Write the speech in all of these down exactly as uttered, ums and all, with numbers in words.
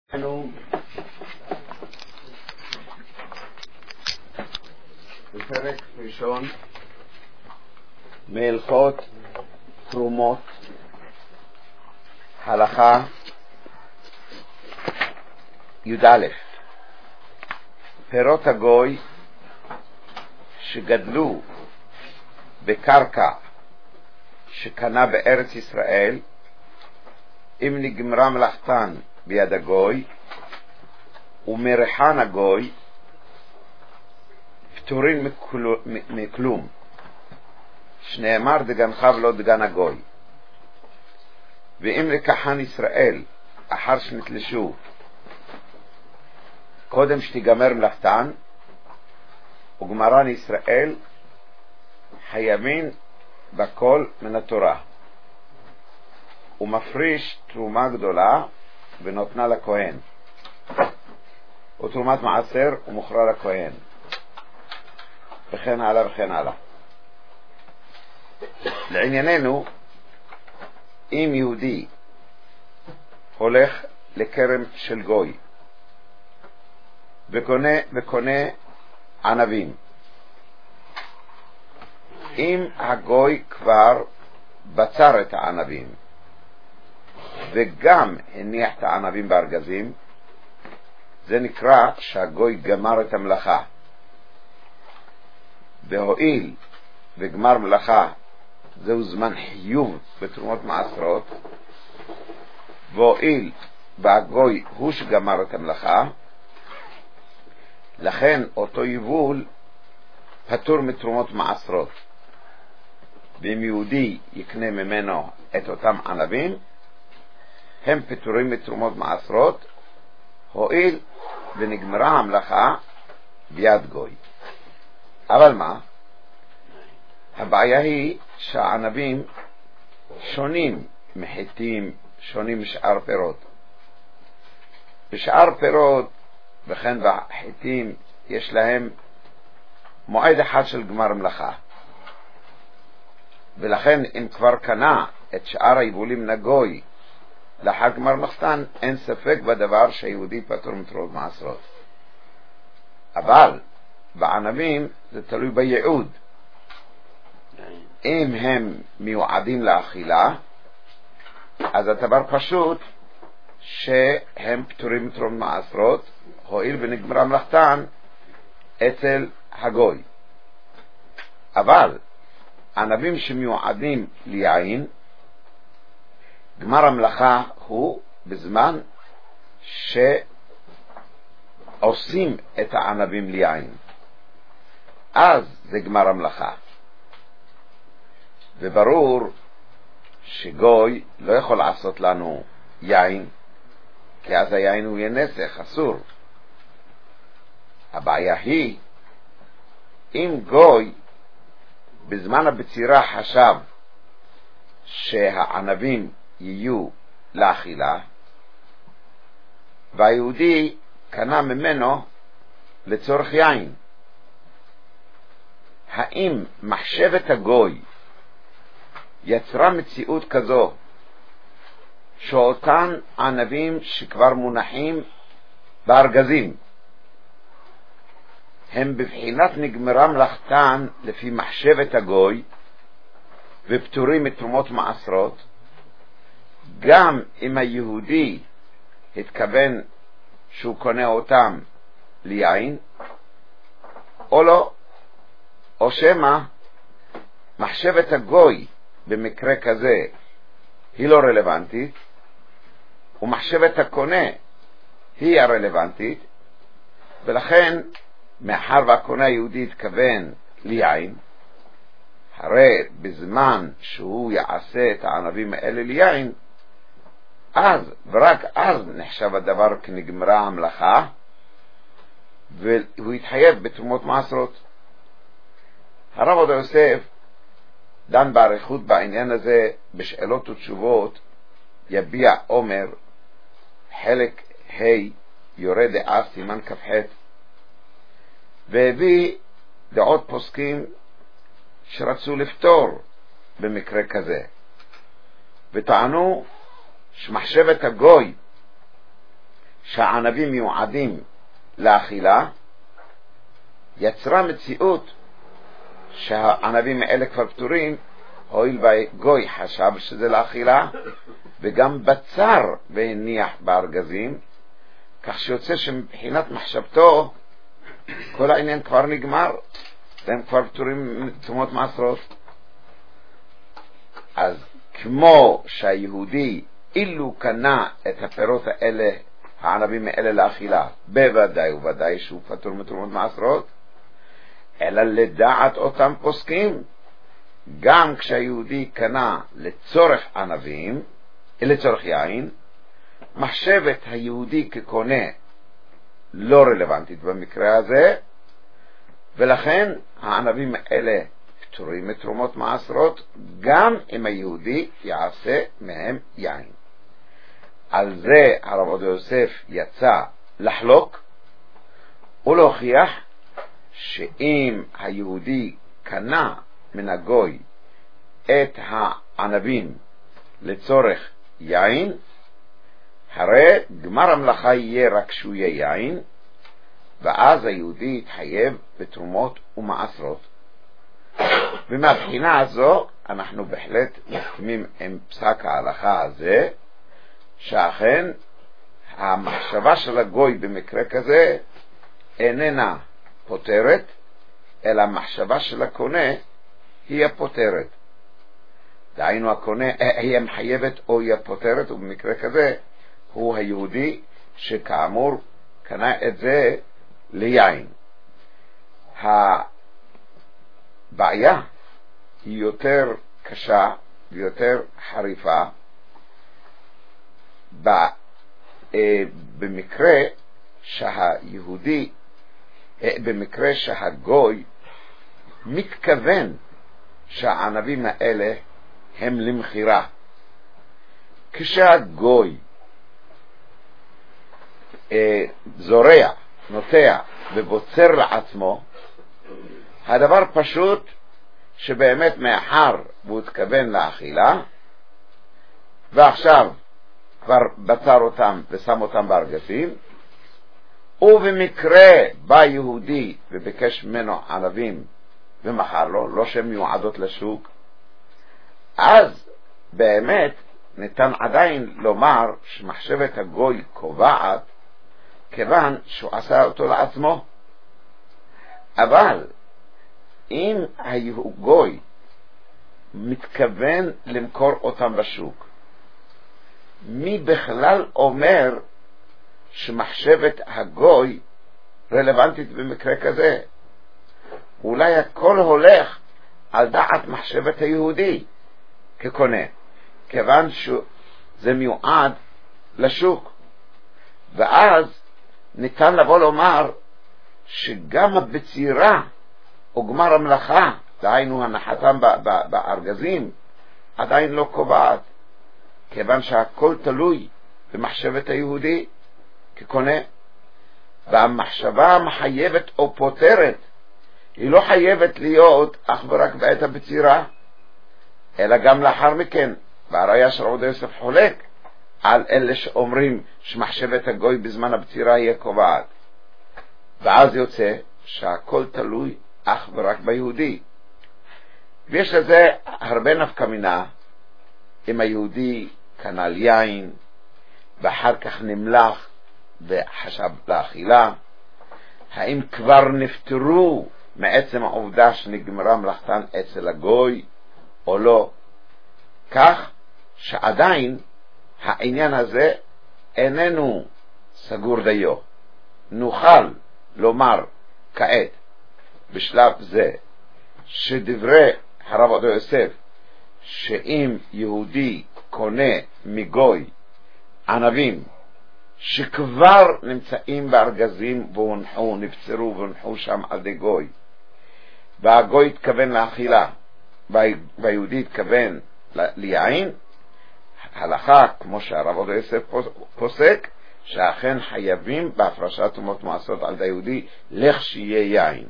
אנחנו בפרק ראשון מהלכות תרומות, הלכה י"א. פירות הגוי שגדלו בקרקע שקנה בארץ ישראל, אם נגמרה מלאכתן ביד הגוי ומריחן הגוי, פטורים מכלום, שנאמר דגנך ולא דגן הגוי. ואם לקחן ישראל אחר שנתלשו קודם שתיגמר מלאכתן וגמרן ישראל, חייבים בכל מן התורה, ומפריש תרומה גדולה ונותנה לכהן, ותרומת מעשר ומוכרה לכהן, וכן הלאה וכן הלאה. לענייננו, אם יהודי הולך לכרם של גוי וקונה, וקונה ענבים, אם הגוי כבר בצר את הענבים וגם הניח את הענבים בארגזים, זה נקרא שהגוי גמר את המלאכה. והואיל וגמר מלאכה זהו זמן חיוב בתרומות מעשרות, והואיל והגוי הוא שגמר את המלאכה, לכן אותו יבול פטור מתרומות מעשרות. ואם יהודי יקנה ממנו את אותם ענבים, הם פטורים מתרומות מעשרות, הואיל ונגמרה המלאכה ביד גוי. אבל מה? הבעיה היא שהענבים שונים מחיטים, שונים משאר פירות. בשאר פירות וכן בחיטים יש להם מועד אחד של גמר מלאכה, ולכן אם כבר קנה את שאר היבולים נגוי לאחר גמר מלאכתן, אין ספק בדבר שהיהודי פטור מתרומות מעשרות. אבל בענבים זה תלוי בייעוד. אם הם מיועדים לאכילה, אז הדבר פשוט שהם פטורים מתרומות מעשרות, הואיל ונגמרה מלאכתן אצל הגוי. אבל ענבים שמיועדים ליין, גמר המלאכה הוא בזמן שעושים את הענבים ליין, אז זה גמר המלאכה. וברור שגוי לא יכול לעשות לנו יין, כי אז היין הוא יהיה נסך, אסור. הבעיה היא אם גוי בזמן הבצירה חשב שהענבים יהיו לאכילה, והיהודי קנה ממנו לצורך יין, האם מחשבת הגוי יצרה מציאות כזו שאותן ענבים שכבר מונחים בארגזים הם בבחינת נגמרה מלאכתן לפי מחשבת הגוי ופטורים מתרומות מעשרות, גם אם היהודי התכוון שהוא קונה אותם ליין או לא, או שמה מחשבת הגוי במקרה כזה היא לא רלוונטית ומחשבת הקונה היא הרלוונטית, ולכן מאחר והקונה היהודי התכוון ליין, הרי בזמן שהוא יעשה את הענבים האלה ליין, אז ורק אז נחשב הדבר כנגמרה המלאכה, והוא יתחייב בתרומות מעשרות. הרב עובדיה יוסף דן באריכות בעניין הזה בשאלות ותשובות יביע עומר, חלק ה' יורה דעה סימן כ"ח, והביא דעות פוסקים שרצו לפתור במקרה כזה, וטענו שמחשבת הגוי שהענבים מיועדים לאכילה, יצרה מציאות שהענבים האלה כבר פטורים, הואיל והגוי חשב שזה לאכילה, וגם בצר והניח בארגזים, כך שיוצא שמבחינת מחשבתו כל העניין כבר נגמר, והם כבר פטורים תרומות מעשרות. אז כמו שהיהודי אילו קנה את הפירות האלה, הענבים האלה לאכילה, בוודאי ובוודאי שהוא פטור מתרומות מעשרות, אלא לדעת אותם פוסקים, גם כשהיהודי קנה לצורך ענבים, לצורך יין, מחשבת היהודי כקונה לא רלוונטית במקרה הזה, ולכן הענבים האלה פטורים מתרומות מעשרות, גם אם היהודי יעשה מהם יין. על זה הרב עובדיה יוסף יצא לחלוק ולהוכיח שאם היהודי קנה מן הגוי את הענבים לצורך יין, הרי גמר המלאכה יהיה רק שהוא יהיה יין, ואז היהודי יתחייב בתרומות ומעשרות. ומהבחינה הזו אנחנו בהחלט מסכימים עם פסק ההלכה הזה, שאכן המחשבה של הגוי במקרה כזה איננה פותרת, אלא המחשבה של הקונה היא הפותרת. דהיינו הקונה היא מחייבת או היא הפותרת, ובמקרה כזה הוא היהודי שכאמור קנה את זה ליין. הבעיה היא יותר קשה ויותר חריפה במקרה שהיהודי, במקרה שהגוי מתכוון שהענבים האלה הם למחירה. כשהגוי זורע, נוטע ובוצר לעצמו, הדבר פשוט שבאמת מאחר והוא התכוון לאכילה, ועכשיו כבר בצר אותם ושם אותם בארגזים, ובמקרה בא יהודי וביקש ממנו ענבים ומחר לו, לא שהן מיועדות לשוק, אז באמת ניתן עדיין לומר שמחשבת הגוי קובעת, כיוון שהוא עשה אותו לעצמו. אבל אם הגוי מתכוון למכור אותם בשוק, מי בכלל אומר שמחשבת הגוי רלוונטית במקרה כזה? אולי הכל הולך על דעת מחשבת היהודי כקונה, כיוון שזה מיועד לשוק. ואז ניתן לבוא לומר שגם הבצירה או גמר המלאכה, דהיינו הנחתם בארגזים, עדיין לא קובעת, כיוון שהכל תלוי במחשבת היהודי כקונה. והמחשבה המחייבת או פותרת היא לא חייבת להיות אך ורק בעת הבצירה, אלא גם לאחר מכן. והראיה של עובדיה יוסף חולק על אלה שאומרים שמחשבת הגוי בזמן הבצירה היא קובעת, ואז יוצא שהכל תלוי אך ורק ביהודי. ויש לזה הרבה נפקא מינה. אם היהודי קנה יין ואחר כך נמלח וחשב לאכילה, האם כבר נפטרו מעצם העובדה שנגמרה מלאכתן אצל הגוי או לא? כך שעדיין העניין הזה איננו סגור דיו. נוכל לומר כעת בשלב זה שדברי הרב עובדיה יוסף, שאם יהודי קונה מגוי ענבים שכבר נמצאים בארגזים והונחו, נפצרו והונחו שם על די גוי, והגוי התכוון לאכילה והיהודי התכוון ליין, הלכה כמו שהרב עובדיה יוסף פוסק, שאכן חייבים בהפרשת תרומות מעשרות על די יהודי לכשיהיה יין.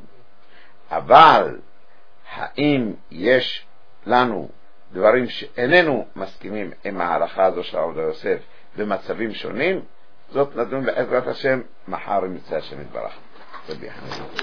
אבל האם יש לנו דברים שאיננו מסכימים עם ההלכה הזו של הרב עובדיה יוסף במצבים שונים? זאת נדון בעזרת השם מחר אם ירצה השם יתברך.